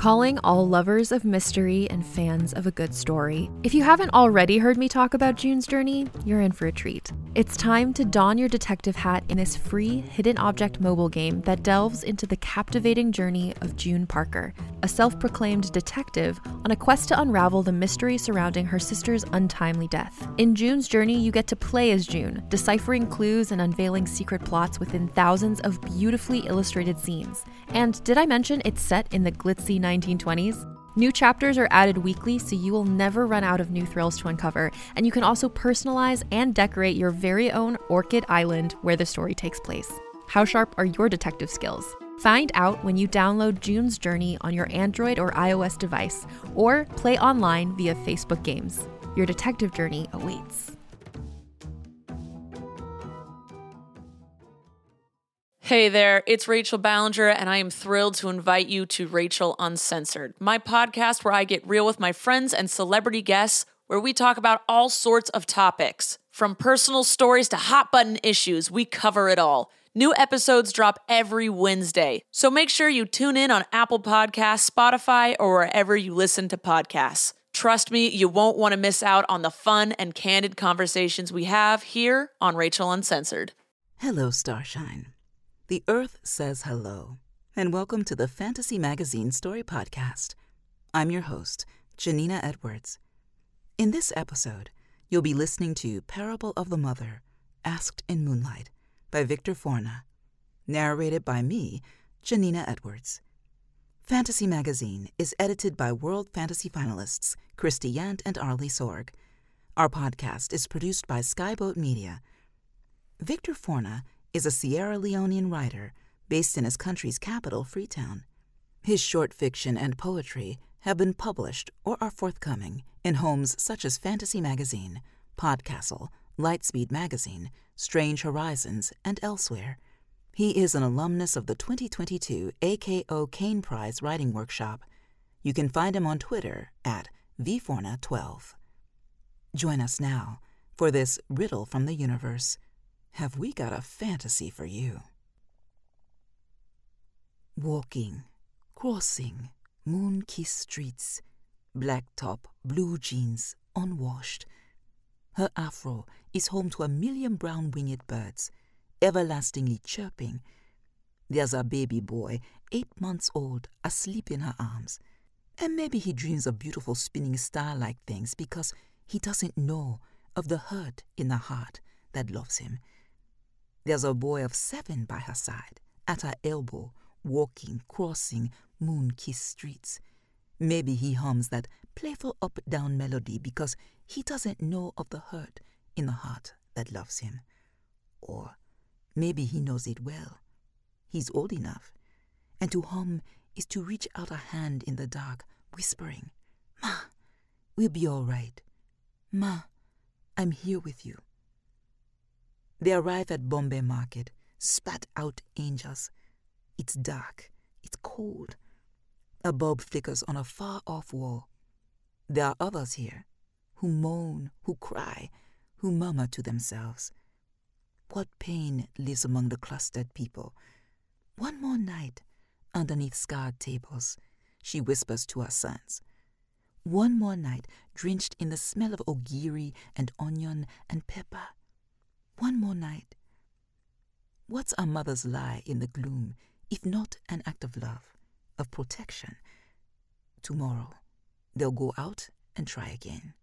calling all lovers of mystery and fans of a good story. If you haven't already heard me talk about June's Journey, you're in for a treat. It's time to don your detective hat in this free hidden object mobile game that delves into the captivating journey of June Parker, a self-proclaimed detective on a quest to unravel the mystery surrounding her sister's untimely death. In June's Journey, you get to play as June, deciphering clues and unveiling secret plots within thousands of beautifully illustrated scenes. And did I mention it's set in the glitzy 1920s? New chapters are added weekly, so you will never run out of new thrills to uncover, and you can also personalize and decorate your very own Orchid Island where the story takes place. How sharp are your detective skills? Find out when you download June's Journey on your Android or iOS device, or play online via Facebook Games. Your detective journey awaits. Hey there, it's Rachel Ballinger, and I am thrilled to invite you to Rachel Uncensored, my podcast where I get real with my friends and celebrity guests, where we talk about all sorts of topics. From personal stories to hot-button issues, we cover it all. New episodes drop every Wednesday, so make sure you tune in on Apple Podcasts, Spotify, or wherever you listen to podcasts. Trust me, you won't want to miss out on the fun and candid conversations we have here on Rachel Uncensored. Hello, Starshine. The Earth says hello, and welcome to the Fantasy Magazine Story Podcast. I'm your host, Janina Edwards. In this episode, you'll be listening to Parable of the Mother, Asked in Moonlight, by Victor Forna, narrated by me, Janina Edwards. Fantasy Magazine is edited by World Fantasy finalists Christy Yant and Arlie Sorg. Our podcast is produced by Skyboat Media. Victor Forna is a Sierra Leonean writer based in his country's capital, Freetown. His short fiction and poetry have been published or are forthcoming in homes such as Fantasy Magazine, Podcastle, Lightspeed Magazine, Strange Horizons, and elsewhere. He is an alumnus of the 2022 AKO Kane Prize Writing Workshop. You can find him on Twitter at vforna12. Join us now for this riddle from the universe. Have we got a fantasy for you? Walking, crossing, moon-kissed streets, black top, blue jeans, unwashed. Her afro is home to 1,000,000 brown-winged birds, everlastingly chirping. There's a baby boy, 8 months old, asleep in her arms. And maybe he dreams of beautiful spinning star-like things because he doesn't know of the hurt in the heart that loves him. There's a boy of 7 by her side, at her elbow, walking, crossing moon-kissed streets. Maybe he hums that playful up-down melody because he doesn't know of the hurt in the heart that loves him. Or maybe he knows it well. He's old enough, and to hum is to reach out a hand in the dark, whispering, "Ma, we'll be all right. Ma, I'm here with you." They arrive at Bombay Market, spat-out angels. It's dark. It's cold. A bulb flickers on a far-off wall. There are others here, who moan, who cry, who murmur to themselves. What pain lives among the clustered people? One more night, underneath scarred tables, she whispers to her sons. One more night, drenched in the smell of ogiri and onion and pepper. One more night. What's a mother's lie in the gloom, if not an act of love, of protection? Tomorrow, they'll go out and try again.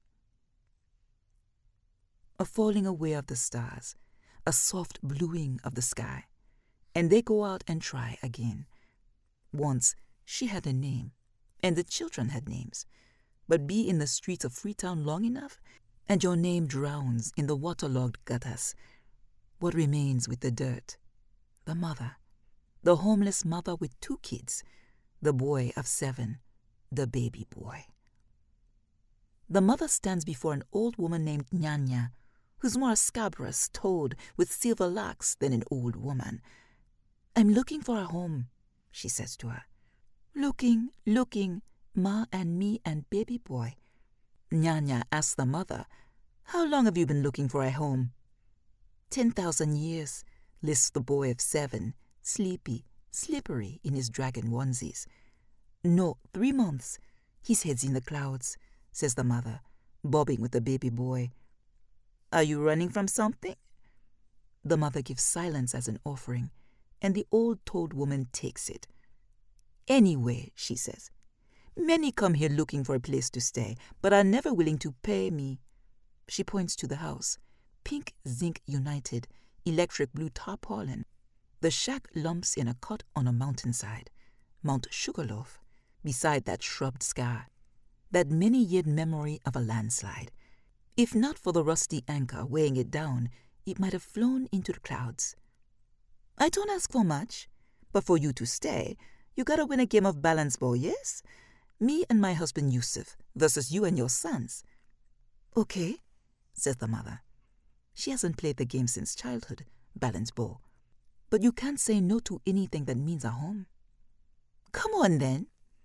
A falling away of the stars, a soft bluing of the sky, and they go out and try again. Once, she had a name, and the children had names, but be in the streets of Freetown long enough, and your name drowns in the waterlogged gutters. What remains with the dirt? The mother. The homeless mother with 2 kids. The boy of 7. The baby boy. The mother stands before an old woman named Nyanya, who's more a scabrous toad with silver locks than an old woman. "I'm looking for a home," she says to her. "Looking, ma and me and baby boy." Nyanya asks the mother, "How long have you been looking for a home?" 10,000 years, lisps the boy of 7, sleepy, slippery in his dragon onesies. No, 3 months. His head's in the clouds, says the mother, bobbing with the baby boy. Are you running from something? The mother gives silence as an offering, and the old toad woman takes it. Anyway, she says, many come here looking for a place to stay, but are never willing to pay me. She points to the house, pink zinc united, electric blue tarpaulin. The shack lumps in a cut on a mountainside, Mount Sugarloaf, beside that shrubbed sky, that many-yeared memory of a landslide. If not for the rusty anchor weighing it down, it might have flown into the clouds. I don't ask for much, but for you to stay, you gotta win a game of balance ball, yes? Me and my husband Yusuf versus you and your sons. Okay, says the mother. She hasn't played the game since childhood, balance ball. But you can't say no to anything that means a home. Come on, then.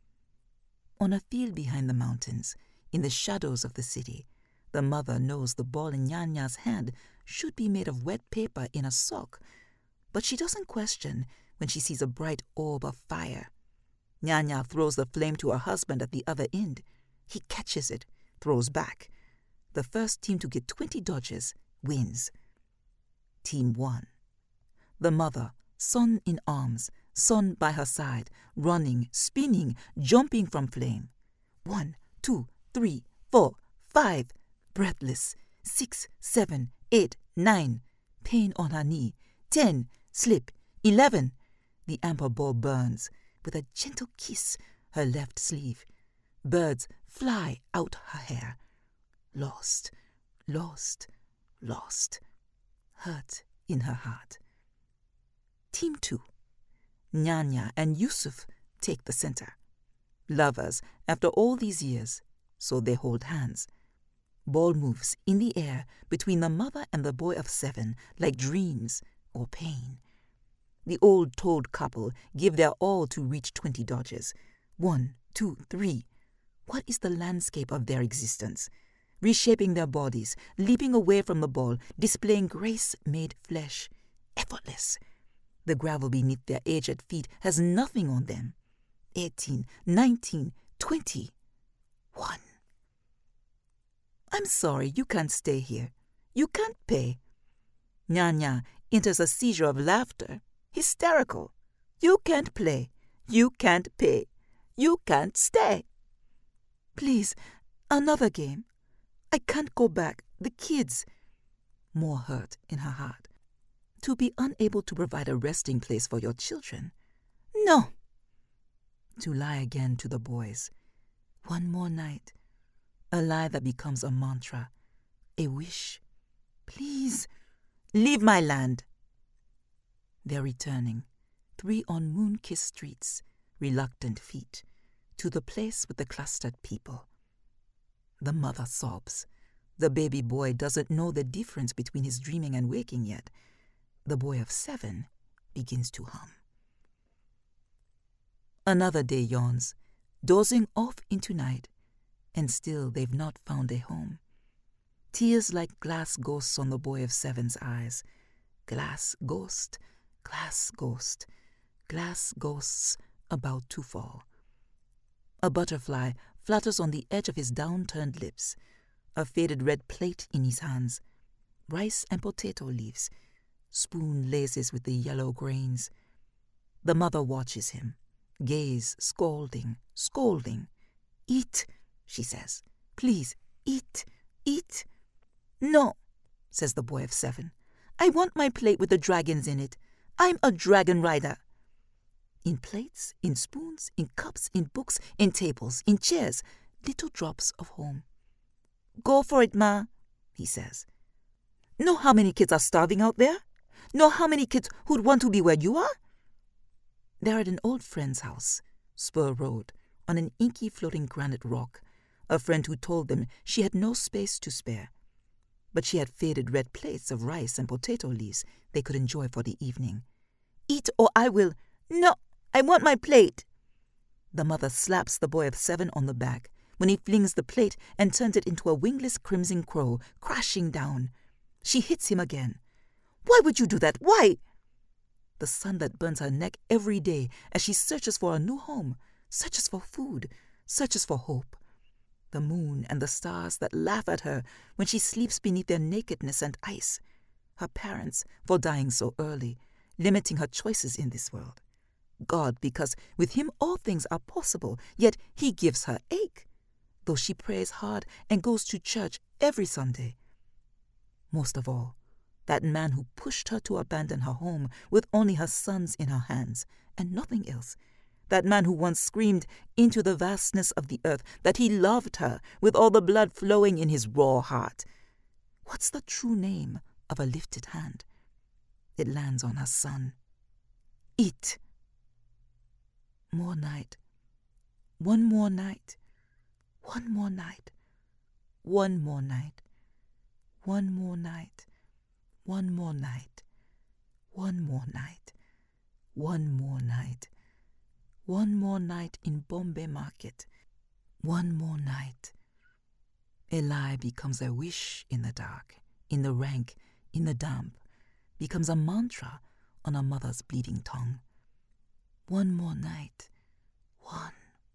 On a field behind the mountains, in the shadows of the city, the mother knows the ball in Nyanya's hand should be made of wet paper in a sock, but she doesn't question when she sees a bright orb of fire. Nyanya throws the flame to her husband at the other end. He catches it, throws back. The first team to get 20 dodges wins. Team 1. The mother, son in arms, son by her side, running, spinning, jumping from flame. 1, 2, 3, 4, 5, breathless. 6, 7, 8, 9, pain on her knee. 10, slip. 11, the amber ball burns. With a gentle kiss, her left sleeve. Birds fly out her hair. Lost, lost, lost. Hurt in her heart. Team 2. Nyanya and Yusuf take the center. Lovers after all these years, so they hold hands. Ball moves in the air between the mother and the boy of 7 like dreams or pain. The old toad couple give their all to reach 20 dodges. 1, 2, 3. What is the landscape of their existence? Reshaping their bodies, leaping away from the ball, displaying grace made flesh. Effortless. The gravel beneath their aged feet has nothing on them. 18, 19, 20. 1. I'm sorry, you can't stay here. You can't pay. Nyanya enters a seizure of laughter. Hysterical. You can't play. You can't pay. You can't stay. Please, another game. I can't go back. The kids. More hurt in her heart. To be unable to provide a resting place for your children. No. To lie again to the boys. One more night. A lie that becomes a mantra. A wish. Please, leave my land. They're returning, 3 on moon-kissed streets, reluctant feet, to the place with the clustered people. The mother sobs. The baby boy doesn't know the difference between his dreaming and waking yet. The boy of 7 begins to hum. Another day yawns, dozing off into night, and still they've not found a home. Tears like glass ghosts on the boy of 7's eyes. Glass ghost, glass ghost, glass ghosts about to fall. A butterfly flutters on the edge of his downturned lips, a faded red plate in his hands, rice and potato leaves, spoon laces with the yellow grains. The mother watches him, gaze scolding, scolding. Eat, she says. Please, eat, eat. No, says the boy of 7. I want my plate with the dragons in it. I'm a dragon rider. In plates, in spoons, in cups, in books, in tables, in chairs, little drops of home. Go for it, Ma, he says. Know how many kids are starving out there? Know how many kids who'd want to be where you are? They're at an old friend's house, Spur Road, on an inky floating granite rock, a friend who told them she had no space to spare. But she had faded red plates of rice and potato leaves they could enjoy for the evening. Eat or I will. No, I want my plate. The mother slaps the boy of 7 on the back when he flings the plate and turns it into a wingless crimson crow, crashing down. She hits him again. Why would you do that? Why? The sun that burns her neck every day as she searches for a new home searches for food, searches for hope. The moon and the stars that laugh at her when she sleeps beneath their nakedness and ice. Her parents for dying so early, limiting her choices in this world. God, because with him all things are possible, yet he gives her ache, though she prays hard and goes to church every Sunday. Most of all, that man who pushed her to abandon her home with only her sons in her hands and nothing else. That man who once screamed into the vastness of the earth that he loved her with all the blood flowing in his raw heart. What's the true name of a lifted hand? It lands on her son. It. More night. One more night. One more night. One more night. One more night. One more night. One more night. One more night. One more night in Bombay Market. One more night. A lie becomes a wish in the dark, in the rank, in the damp, becomes a mantra on a mother's bleeding tongue. One more night. One.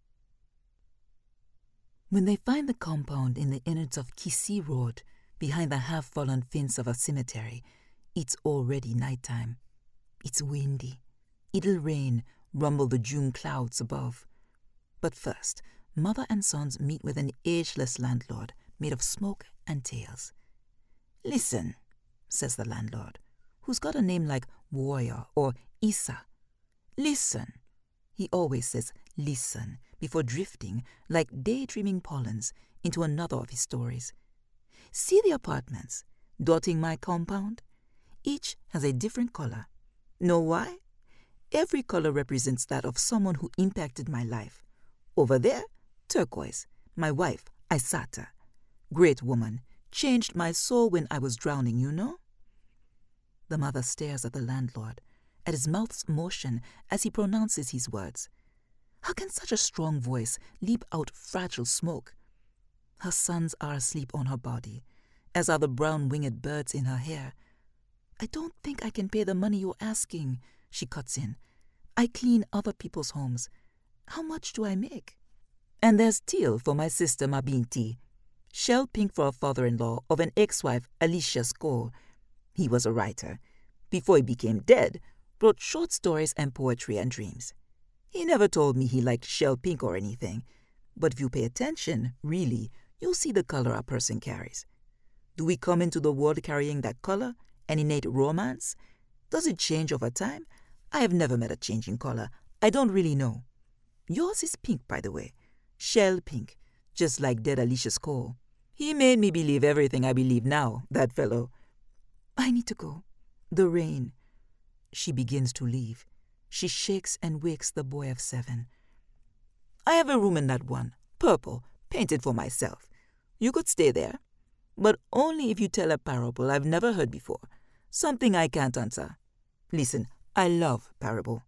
When they find the compound in the innards of Kissy Road, behind the half-fallen fence of a cemetery, it's already nighttime. It's windy. It'll rain, rumble the June clouds above. But first, mother and sons meet with an ageless landlord made of smoke and tales. "Listen," says the landlord, who's got a name like Warrior or Issa. "Listen." He always says listen before drifting like daydreaming pollens into another of his stories. "See the apartments dotting my compound? Each has a different color. Know why? Every color represents that of someone who impacted my life. Over there, turquoise, my wife, Aisata. Great woman, changed my soul when I was drowning, you know?" The mother stares at the landlord, at his mouth's motion as he pronounces his words. How can such a strong voice leap out fragile smoke? Her sons are asleep on her body, as are the brown-winged birds in her hair. "I don't think I can pay the money you're asking," she cuts in. "I clean other people's homes. How much do I make?" "And there's teal for my sister Mabinti. Shell pink for a father-in-law of an ex-wife, Alicia Skoll. He was a writer. Before he became dead, wrote short stories and poetry and dreams. He never told me he liked shell pink or anything, but if you pay attention, really, you'll see the color a person carries. Do we come into the world carrying that color, an innate romance? Does it change over time? I have never met a change in color. I don't really know. Yours is pink, by the way. Shell pink, just like dead Alicia Skoll. He made me believe everything I believe now, that fellow." "I need to go. The rain." She begins to leave. She shakes and wakes the boy of 7. "I have a room in that one, purple, painted for myself. You could stay there, but only if you tell a parable I've never heard before, something I can't answer. Listen, I love parable."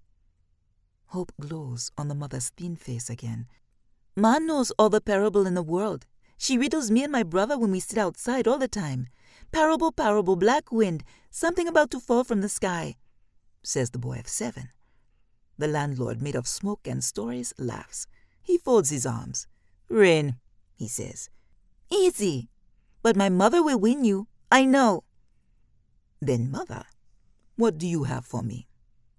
Hope glows on the mother's thin face again. "Ma knows all the parable in the world. She riddles me and my brother when we sit outside all the time. Parable, parable, black wind, something about to fall from the sky," says the boy of 7. The landlord, made of smoke and stories, laughs. He folds his arms. "Rain," he says. "Easy. But my mother will win you. I know." "Then, mother, what do you have for me?"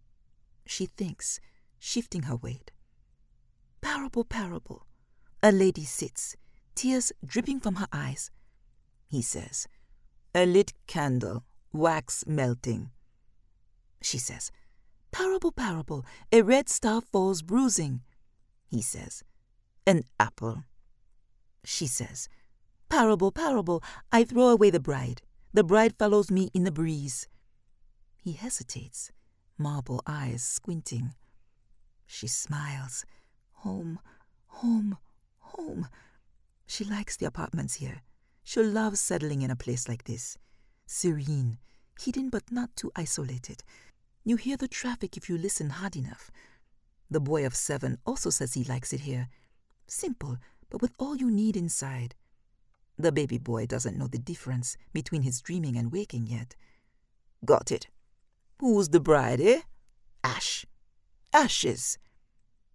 She thinks, shifting her weight. "Parable, parable. A lady sits, tears dripping from her eyes." He says, "A lit candle, wax melting." She says, "Parable, parable. A red star falls bruising." He says, "An apple." She says, "Parable, parable. I throw away the bride. The bride follows me in the breeze." He hesitates, marble eyes squinting. She smiles. Home, home, home. She likes the apartments here. She'll love settling in a place like this. Serene, hidden but not too isolated. You hear the traffic if you listen hard enough. The boy of 7 also says he likes it here. Simple, but with all you need inside. The baby boy doesn't know the difference between his dreaming and waking yet. "Got it. Who's the bride, eh? Ash. Ashes."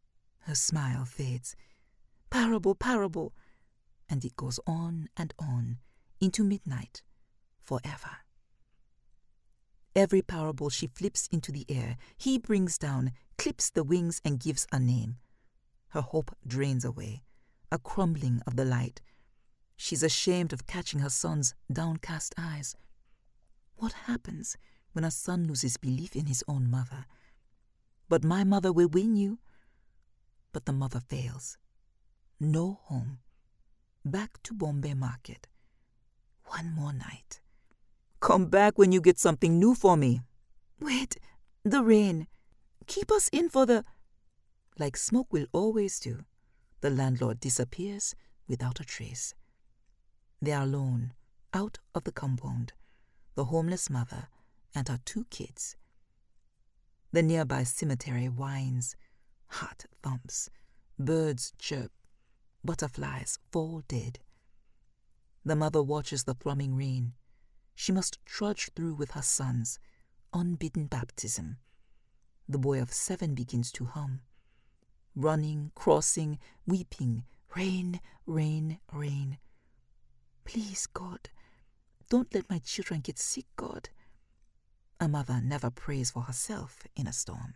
Her smile fades. Parable, parable. And it goes on and on into midnight, forever. Every parable she flips into the air, he brings down, clips the wings and gives a name. Her hope drains away, a crumbling of the light. She's ashamed of catching her son's downcast eyes. What happens when a son loses belief in his own mother? But my mother will win you. But the mother fails. No home. Back to Bombay Market. One more night. Come back when you get something new for me. Wait, the rain. Keep us in for the... Like smoke will always do, the landlord disappears without a trace. They are alone, out of the compound, the homeless mother and her 2 kids. The nearby cemetery whines, heart thumps, birds chirp, butterflies fall dead. The mother watches the thrumming rain. She must trudge through with her sons, unbidden baptism. The boy of 7 begins to hum. Running, crossing, weeping, rain, rain, rain. Please, God, don't let my children get sick, God. A mother never prays for herself in a storm.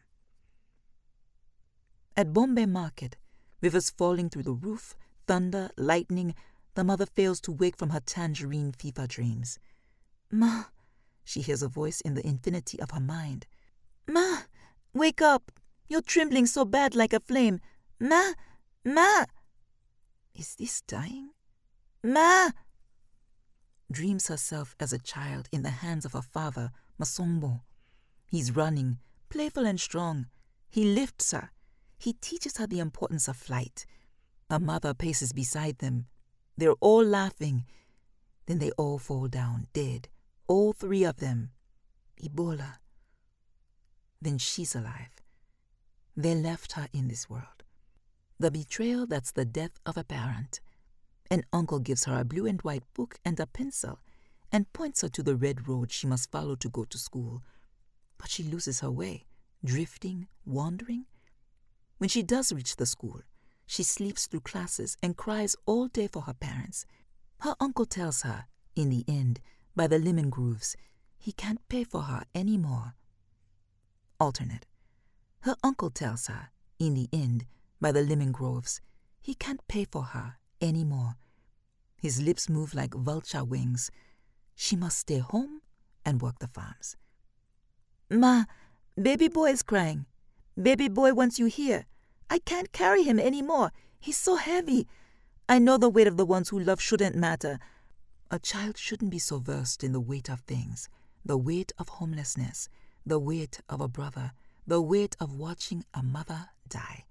At Bombay Market, rivers falling through the roof, thunder, lightning, the mother fails to wake from her tangerine fever dreams. Ma, she hears a voice in the infinity of her mind. Ma, wake up! You're trembling so bad like a flame. Ma! Ma! Is this dying? Ma! Dreams herself as a child in the hands of her father, Masombo. He's running, playful and strong. He lifts her. He teaches her the importance of flight. Her mother paces beside them. They're all laughing. Then they all fall down, dead. All 3 of them. Ebola. Then she's alive. They left her in this world. The betrayal that's the death of a parent. An uncle gives her a blue and white book and a pencil and points her to the red road she must follow to go to school. But she loses her way, drifting, wandering. When she does reach the school, she sleeps through classes and cries all day for her parents. Her uncle tells her, in the end, by the lemon grooves, he can't pay for her any more. Alternate. Her uncle tells her, in the end, by the lemon groves, he can't pay for her any more. His lips move like vulture wings. She must stay home and work the farms. Ma, baby boy is crying. Baby boy wants you here. I can't carry him any more. He's so heavy. I know the weight of the ones who love shouldn't matter. A child shouldn't be so versed in the weight of things, the weight of homelessness, the weight of a brother, the weight of watching a mother die.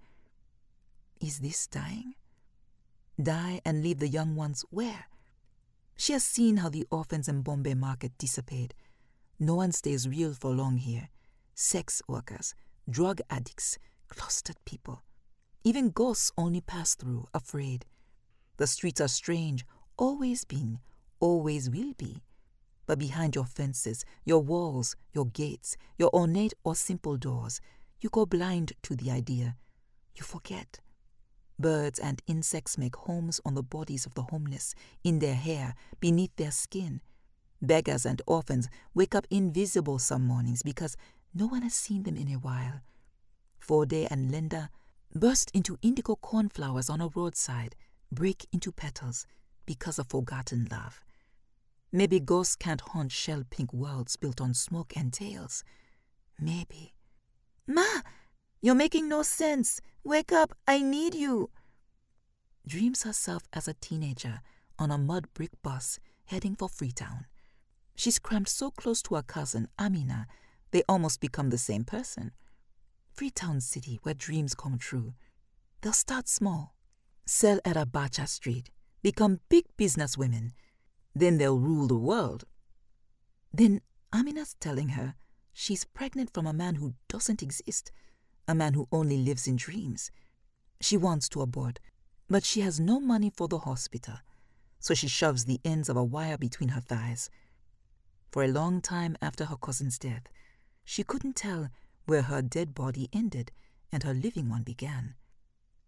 Is this dying? Die and leave the young ones where? She has seen how the orphans in Bombay Market dissipate. No one stays real for long here. Sex workers, drug addicts, clustered people. Even ghosts only pass through, afraid. The streets are strange, always been, always will be. But behind your fences, your walls, your gates, your ornate or simple doors, you go blind to the idea. You forget. Birds and insects make homes on the bodies of the homeless, in their hair, beneath their skin. Beggars and orphans wake up invisible some mornings because no one has seen them in a while. Forde and Linda burst into indigo cornflowers on a roadside, break into petals because of forgotten love. Maybe ghosts can't haunt shell-pink worlds built on smoke and tales. Maybe. Ma! You're making no sense. Wake up, I need you. Dreams herself as a teenager on a mud brick bus heading for Freetown. She's crammed so close to her cousin, Amina, they almost become the same person. Freetown City, where dreams come true. They'll start small, sell at Abacha Street, become big businesswomen. Then they'll rule the world. Then Amina's telling her she's pregnant from a man who doesn't exist, a man who only lives in dreams. She wants to abort, but she has no money for the hospital, so she shoves the ends of a wire between her thighs. For a long time after her cousin's death, she couldn't tell where her dead body ended and her living one began.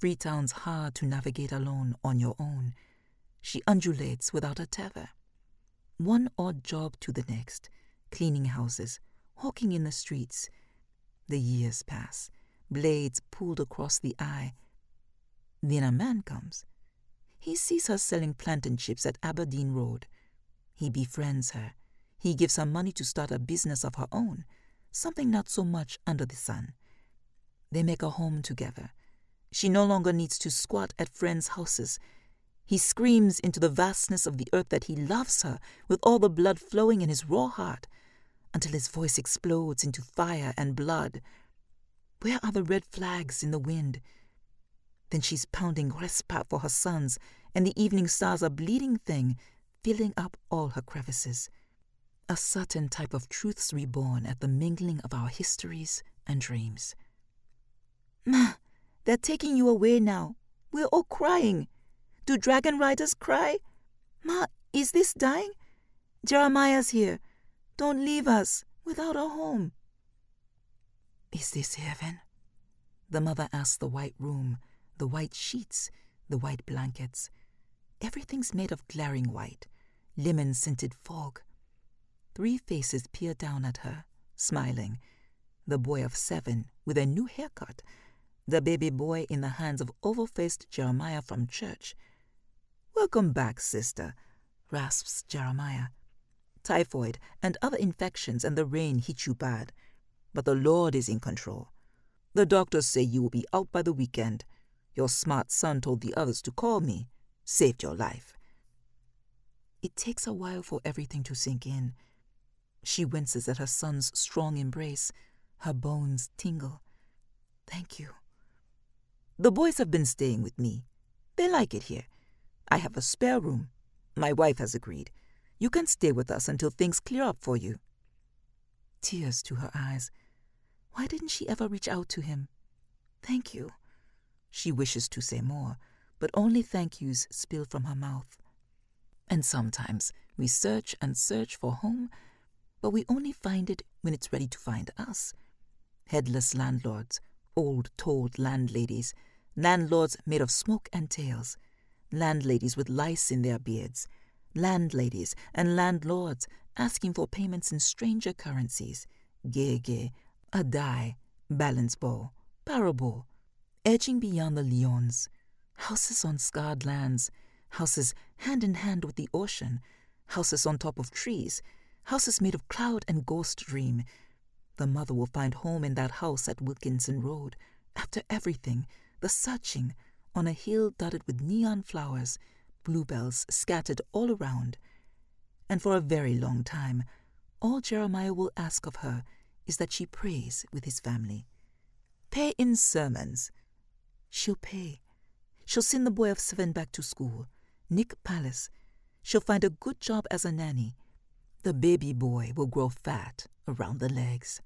Freetown's hard to navigate alone on your own. She undulates without a tether. One odd job to the next, cleaning houses, hawking in the streets. The years pass, blades pulled across the eye. Then a man comes. He sees her selling plantain chips at Aberdeen Road. He befriends her. He gives her money to start a business of her own, something not so much under the sun. They make a home together. She no longer needs to squat at friends' houses. He screams into the vastness of the earth that he loves her with all the blood flowing in his raw heart, until his voice explodes into fire and blood. Where are the red flags in the wind? Then she's pounding Respat for her sons, and the evening stars are bleeding thing, filling up all her crevices. A certain type of truths reborn at the mingling of our histories and dreams. Ma, they're taking you away now. We're all crying. Do dragon riders cry? Ma, is this dying? Jeremiah's here. Don't leave us without a home. Is this heaven? The mother asks the white room, the white sheets, the white blankets. Everything's made of glaring white, lemon-scented fog. 3 faces peer down at her, smiling. The boy of 7 with a new haircut, the baby boy in the hands of oval-faced Jeremiah from church. "Welcome back, sister," rasps Jeremiah. "Typhoid and other infections and the rain hit you bad, but the Lord is in control. The doctors say you will be out by the weekend. Your smart son told the others to call me. Saved your life." It takes a while for everything to sink in. She winces at her son's strong embrace. Her bones tingle. "Thank you." "The boys have been staying with me. They like it here. I have a spare room. My wife has agreed. You can stay with us until things clear up for you." Tears to her eyes. Why didn't she ever reach out to him? "Thank you." She wishes to say more, but only thank yous spill from her mouth. And sometimes we search and search for home, but we only find it when it's ready to find us. Headless landlords, old-told landladies, landlords made of smoke and tails, landladies with lice in their beards, landladies and landlords asking for payments in stranger currencies, gege, a die, balance ball, parable, edging beyond the Lyons, houses on scarred lands, houses hand in hand with the ocean, houses on top of trees, houses made of cloud and ghost dream. The mother will find home in that house at Wilkinson Road, after everything, the searching, on a hill dotted with neon flowers, bluebells scattered all around. And for a very long time, all Jeremiah will ask of her is that she prays with his family. Pay in sermons. She'll pay. She'll send the boy of 7 back to school, Nick Palace. She'll find a good job as a nanny. The baby boy will grow fat around the legs.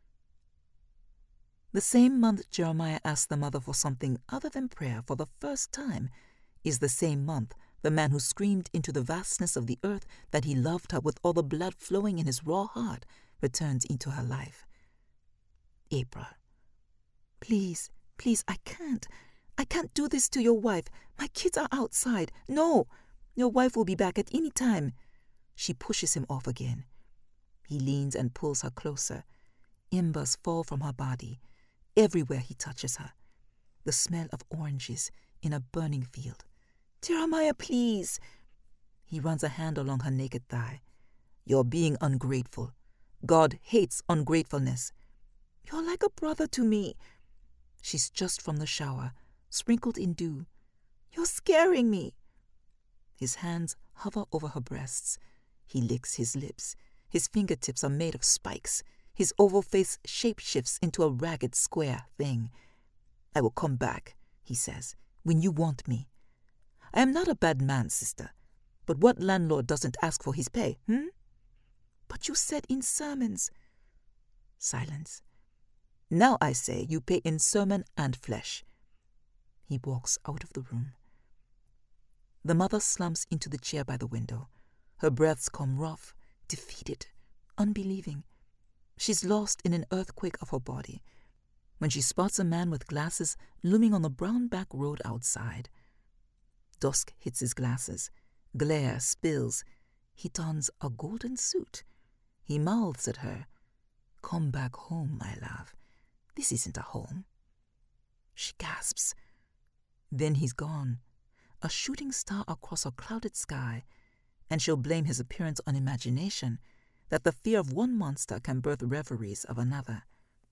The same month Jeremiah asked the mother for something other than prayer for the first time is the same month the man who screamed into the vastness of the earth that he loved her with all the blood flowing in his raw heart returns into her life. April. Please, I can't. I can't do this to your wife. My kids are outside. No, your wife will be back at any time. She pushes him off again. He leans and pulls her closer. Embers fall from her body. Everywhere he touches her. The smell of oranges in a burning field. Jeremiah, please. He runs a hand along her naked thigh. You're being ungrateful. God hates ungratefulness. You're like a brother to me. She's just from the shower, sprinkled in dew. You're scaring me. His hands hover over her breasts. He licks his lips. His fingertips are made of spikes. His oval face shape-shifts into a ragged square thing. I will come back, he says, when you want me. I am not a bad man, sister. But what landlord doesn't ask for his pay, But you said in sermons. Silence. Now I say you pay in sermon and flesh. He walks out of the room. The mother slumps into the chair by the window. Her breaths come rough, defeated, unbelieving. She's lost in an earthquake of her body. when she spots a man with glasses looming on the brown back road outside. Dusk hits his glasses. Glare spills. He dons a golden suit. He mouths at her, "Come back home, my love. This isn't a home." She gasps. Then he's gone, a shooting star across a clouded sky, and she'll blame his appearance on imagination, that the fear of one monster can birth reveries of another.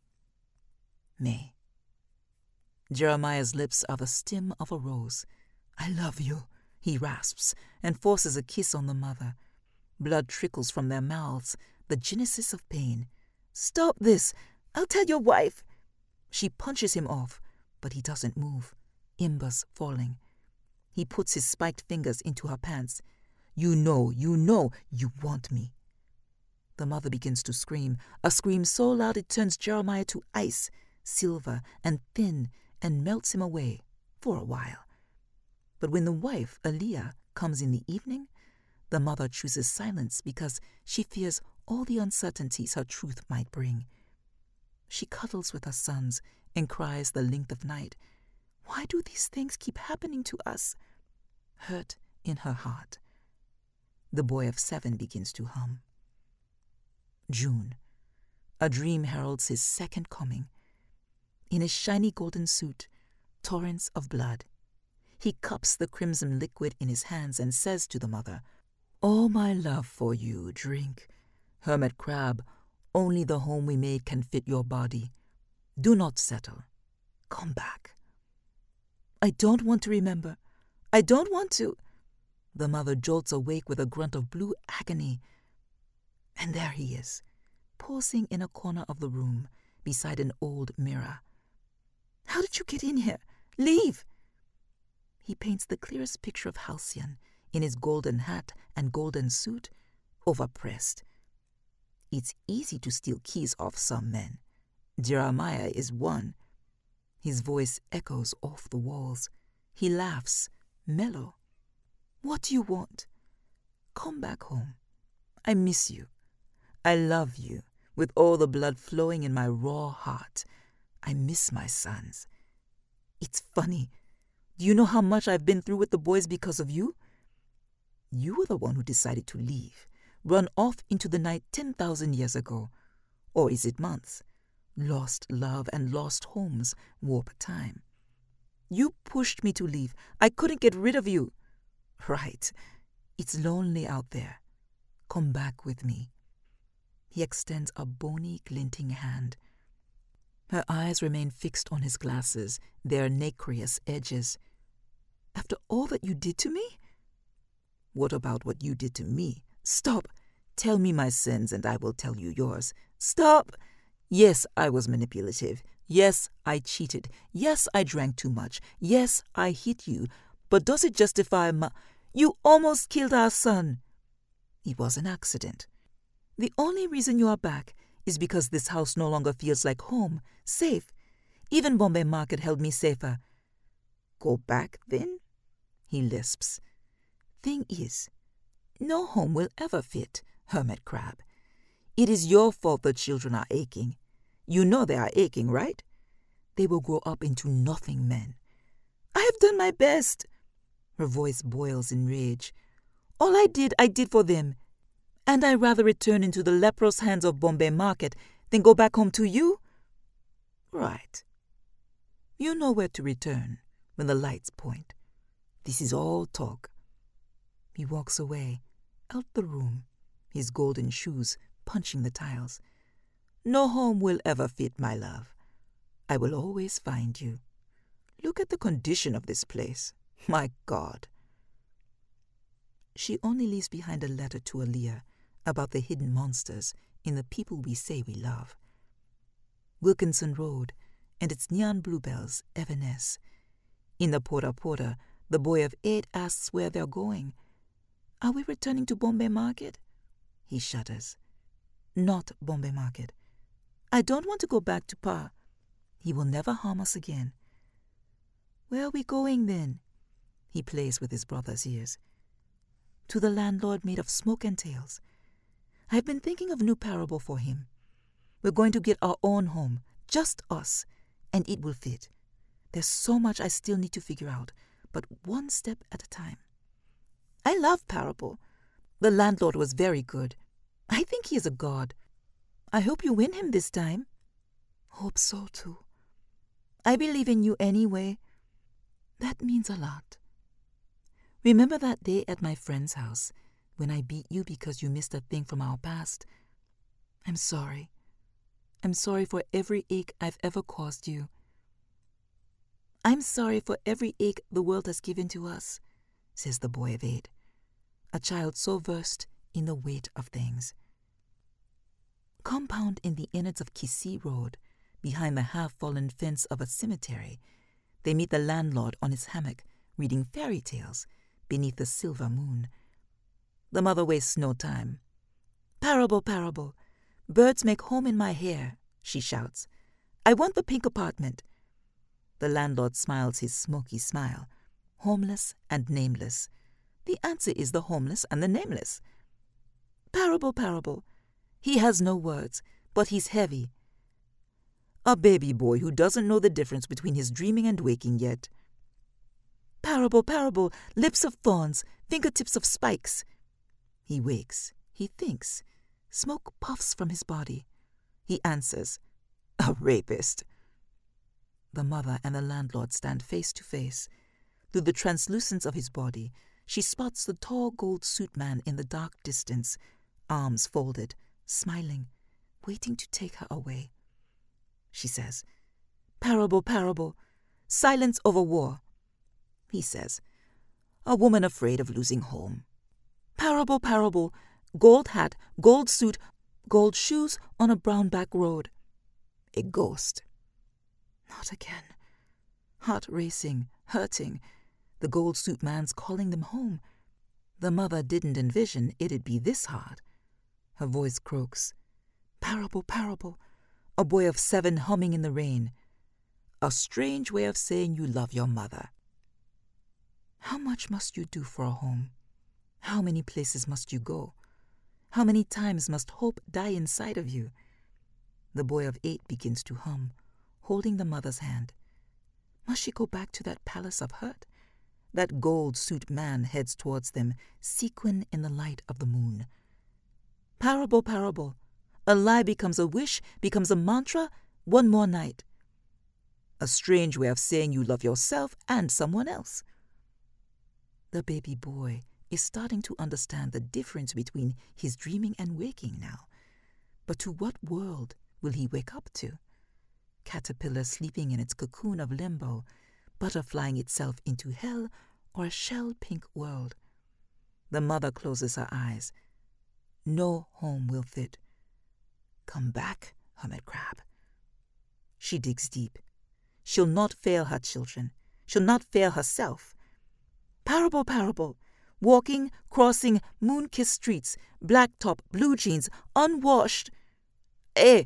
May. Jeremiah's lips are the stem of a rose. "I love you," he rasps, and forces a kiss on the mother. Blood trickles from their mouths, the genesis of pain. "Stop this! I'll tell your wife!" She punches him off, but he doesn't move, embers falling. He puts his spiked fingers into her pants. You know, you want me." The mother begins to scream, a scream so loud it turns Jeremiah to ice, silver and thin, and melts him away for a while. But when the wife, Aaliyah, comes in the evening, the mother chooses silence because she fears all the uncertainties her truth might bring. She cuddles with her sons and cries the length of night. Why do these things keep happening to us? Hurt in her heart. The boy of 7 begins to hum. June. A dream heralds his second coming. In his shiny golden suit, torrents of blood. He cups the crimson liquid in his hands and says to the mother, "All my love for you, drink. Hermit crab, only the home we made can fit your body. Do not settle. Come back." "I don't want to remember. I don't want to." The mother jolts awake with a grunt of blue agony. And there he is, pausing in a corner of the room beside an old mirror. "How did you get in here? Leave!" He paints the clearest picture of Halcyon in his golden hat and golden suit, overpressed. It's easy to steal keys off some men. Jeremiah is one. His voice echoes off the walls. He laughs, mellow. "What do you want? Come back home. I miss you. I love you with all the blood flowing in my raw heart. I miss my sons. It's funny. Do you know how much I've been through with the boys because of you? You were the one who decided to leave, run off into the night 10,000 years ago. Or is it months? Lost love and lost homes warp time. You pushed me to leave. I couldn't get rid of you. Right. It's lonely out there. Come back with me." He extends a bony, glinting hand. Her eyes remain fixed on his glasses, their nacreous edges. "After all that you did to me?" "What about what you did to me? Stop! Tell me my sins and I will tell you yours. Stop! Yes, I was manipulative. Yes, I cheated. Yes, I drank too much. Yes, I hit you. But does it justify You almost killed our son." "It was an accident. The only reason you are back is because this house no longer feels like home, safe. Even Bombay Market held me safer." "Go back, then?" he lisps. "Thing is, no home will ever fit, hermit crab. It is your fault the children are aching. You know they are aching, right? They will grow up into nothing men." "I have done my best." Her voice boils in rage. "All I did for them. And I'd rather return into the leprous hands of Bombay Market than go back home to you." "Right. You know where to return when the lights point. This is all talk." He walks away, out the room, his golden shoes punching the tiles. "No home will ever fit, my love. I will always find you. Look at the condition of this place. My God." She only leaves behind a letter to Aaliyah about the hidden monsters in the people we say we love. Wilkinson Road and its neon bluebells, Evanesce. In the Porta, the boy of 8 asks where they're going. "Are we returning to Bombay Market?" He shudders. "Not Bombay Market. I don't want to go back to Pa. He will never harm us again." "Where are we going then?" He plays with his brother's ears. "To the landlord made of smoke and tails. I've been thinking of a new parable for him. We're going to get our own home, just us, and it will fit. There's so much I still need to figure out, but one step at a time. I love Parable. The landlord was very good. I think he is a god. I hope you win him this time. Hope so, too. I believe in you anyway. That means a lot. Remember that day at my friend's house when I beat you because you missed a thing from our past? I'm sorry. I'm sorry for every ache I've ever caused you. I'm sorry for every ache the world has given to us, says the boy of 8, a child so versed in the weight of things. Compound in the innards of Kissy Road, behind the half-fallen fence of a cemetery, they meet the landlord on his hammock, reading fairy tales beneath the silver moon. The mother wastes no time. Parable, Parable, birds make home in my hair, she shouts. I want the pink apartment. The landlord smiles his smoky smile, homeless and nameless. The answer is the homeless and the nameless. Parable, Parable, he has no words, but he's heavy. A baby boy who doesn't know the difference between his dreaming and waking yet. Parable, Parable, lips of thorns, fingertips of spikes. He wakes, he thinks. Smoke puffs from his body. He answers, a rapist. The mother and the landlord stand face to face. Through the translucence of his body, she spots the tall gold suit man in the dark distance, arms folded, smiling, waiting to take her away. She says, Parable, Parable, silence over war. He says, a woman afraid of losing home. Parable, Parable, gold hat, gold suit, gold shoes on a brown back road. A ghost. Not again. Heart racing, hurting. The gold suit man's calling them home. The mother didn't envision it'd be this hard. Her voice croaks. Parable, Parable, a boy of 7 humming in the rain. A strange way of saying you love your mother. How much must you do for a home? How many places must you go? How many times must hope die inside of you? The boy of 8 begins to hum, holding the mother's hand. Must she go back to that palace of hurt? That gold suit man heads towards them, sequin in the light of the moon. Parable, Parable, a lie becomes a wish, becomes a mantra, one more night. A strange way of saying you love yourself and someone else. The baby boy is starting to understand the difference between his dreaming and waking now. But to what world will he wake up to? Caterpillar sleeping in its cocoon of limbo, butterflying itself into hell, or a shell-pink world? The mother closes her eyes. No home will fit. Come back, hermit crab. She digs deep. She'll not fail her children. She'll not fail herself. Parable, Parable, walking, crossing moon-kissed streets, black top, blue jeans, unwashed. I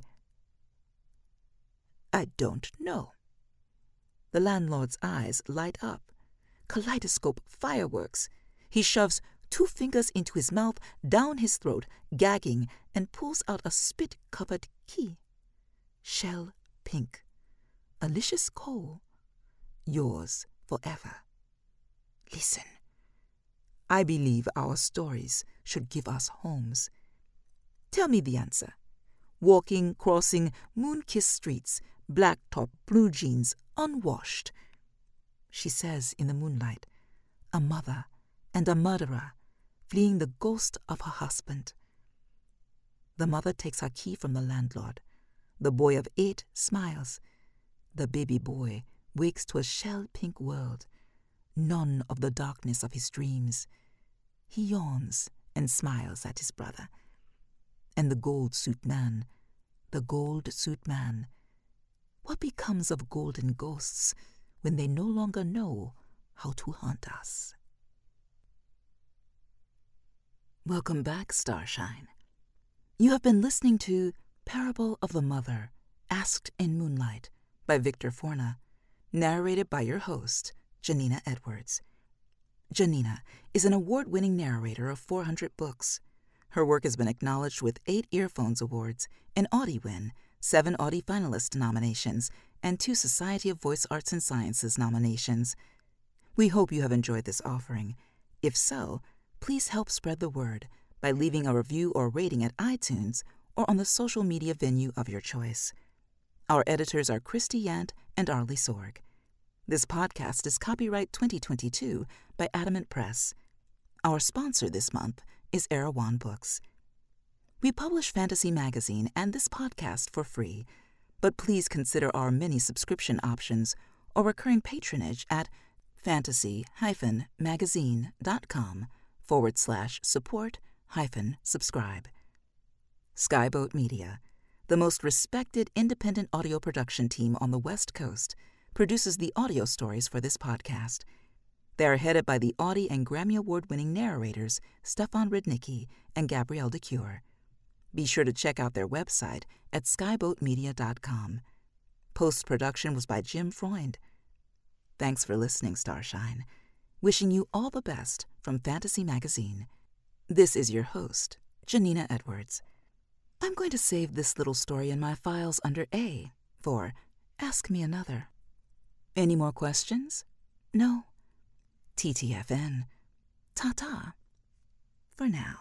don't know. The landlord's eyes light up. Kaleidoscope fireworks. He shoves 2 fingers into his mouth, down his throat, gagging, and pulls out a spit-covered key. Shell pink. Alicious coal. Yours forever. Listen. I believe our stories should give us homes. Tell me the answer. Walking, crossing moon-kissed streets, black top, blue jeans, unwashed. She says in the moonlight, a mother and a murderer, fleeing the ghost of her husband. The mother takes her key from the landlord. The boy of 8 smiles. The baby boy wakes to a shell-pink world, none of the darkness of his dreams. He yawns and smiles at his brother. And the gold suit man, what becomes of golden ghosts when they no longer know how to haunt us? Welcome back, Starshine. You have been listening to Parable of the Mother, Asked in Moonlight by Victor Forna, narrated by your host, Janina Edwards. Janina is an award-winning narrator of 400 books. Her work has been acknowledged with 8 Earphones Awards, an Audie win, 7 Audie finalist nominations, and 2 Society of Voice Arts and Sciences nominations. We hope you have enjoyed this offering. If so, please help spread the word by leaving a review or rating at iTunes or on the social media venue of your choice. Our editors are Christy Yant and Arlie Sorg. This podcast is copyright 2022 by Adamant Press. Our sponsor this month is Erewhon Books. We publish Fantasy Magazine and this podcast for free, but please consider our many subscription options or recurring patronage at fantasy-magazine.com/support-subscribe. Skyboat Media, the most respected independent audio production team on the West Coast, produces the audio stories for this podcast. They are headed by the Audie and Grammy Award-winning narrators Stefan Rudnicki and Gabrielle DeCure. Be sure to check out their website at skyboatmedia.com. Post-production was by Jim Freund. Thanks for listening, Starshine. Wishing you all the best from Fantasy Magazine. This is your host, Janina Edwards. I'm going to save this little story in my files under A for Ask Me Another. Any more questions? No? TTFN. Ta-ta. For now.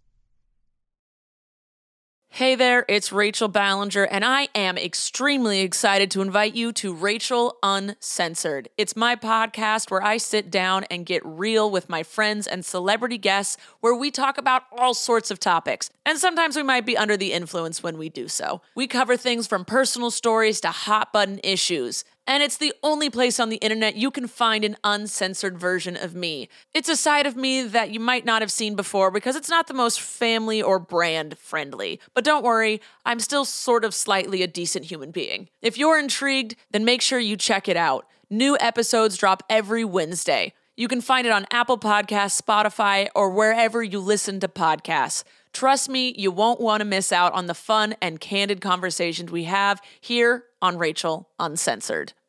Hey there, it's Rachel Ballinger, and I am extremely excited to invite you to Rachel Uncensored. It's my podcast where I sit down and get real with my friends and celebrity guests, where we talk about all sorts of topics. And sometimes we might be under the influence when we do so. We cover things from personal stories to hot-button issues. And it's the only place on the internet you can find an uncensored version of me. It's a side of me that you might not have seen before because it's not the most family or brand friendly. But don't worry, I'm still sort of slightly a decent human being. If you're intrigued, then make sure you check it out. New episodes drop every Wednesday. You can find it on Apple Podcasts, Spotify, or wherever you listen to podcasts. Trust me, you won't want to miss out on the fun and candid conversations we have here on Rachel Uncensored.